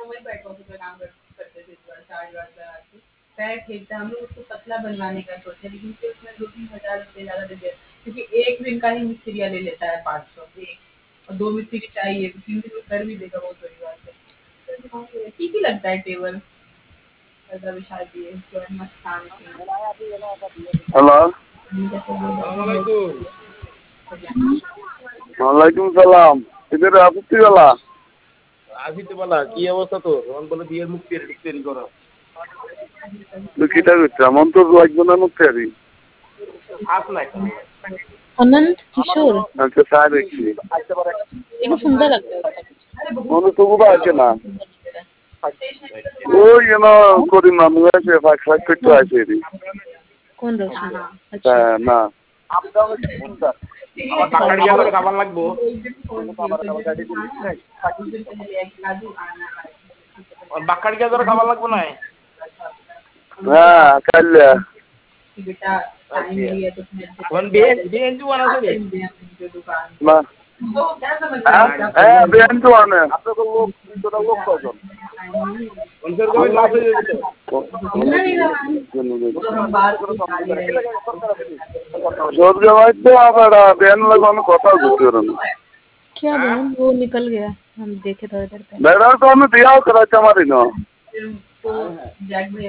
वही back office का काम करते थे, इस बार 4 लगा के पैर फेंकता, हम लोग उसको पतला बनवाने का सोचे, लेकिन फिर उसमें 2-3 हज़ार रुपये ज्यादा दे दिया, क्योंकि एक दिन का ही मिस्त्रिया ले लेता है 500 एक, और 2 मिस्त्री चाहिए तो 3 दिन में कर भी देगा, बहुत बड़ी बात है। ठीक ही लगता है टेबल, ऐसा बिछा दिए तो मस्त काम हेलो की। ওয়ালাইকুম সালাম এদের আপত্তি বেলা আসিতে বলা কি অবস্থা তোর? তখন বলে বিয়ের মুখ তৈরি করো। তুই কিটা করছিস এমন তো লাগবে না মুখ তৈরি আস না একটা अनंत किशोर আচ্ছা তাই দেখছি देखो सुंदर लगता है उसका कुछ মনে তো বুঝা আছে না सुंदर लगता है। ওই করি মামু আছে ফাঁক ফাঁক করতে আছে এদি कौन रोशनी? अच्छा না আমার বাকার গিয়া করে খাবার লাগবো। আর বাকার গিয়া করে খাবার লাগবো না। হ্যাঁ কাল্লা बेटा टाइम लिया तो কোন বিয়ে জুয়ান আছে রে? না वो क्या समझ হ্যাঁ বেন তো আনে আপনাদের লোক দুটো লোক কজন অন্তর কই লাভ হয়ে যাবে তো। জোর জমাই তো আবার বেন লাগানো কথা বুঝতে পারেন क्या बहन वो निकल गया हम देखे थोड़ी देर पहले বেড়া তো আমি বিয়াও করাতে পারি না तो जैक भैया